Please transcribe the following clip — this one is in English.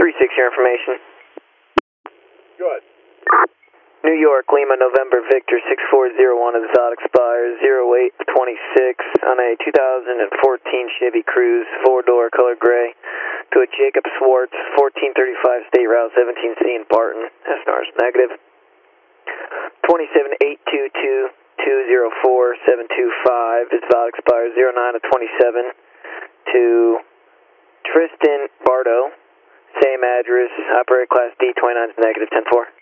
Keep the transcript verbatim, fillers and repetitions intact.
three six, your information. Good. New York, Lima, November, Victor, six four zero one, exotic expires zero eight twenty-six on a two thousand fourteen Chevy Cruze, four-door, color gray, to a Jacob Swartz, fourteen thirty-five State Route seventeen C in Barton. S N R is negative. twenty-seven eight two two two zero four seven two five, exotic expires zero nine of twenty-seven, to Tristan Bardo, same address, operator class D, twenty-nine is negative, ten four.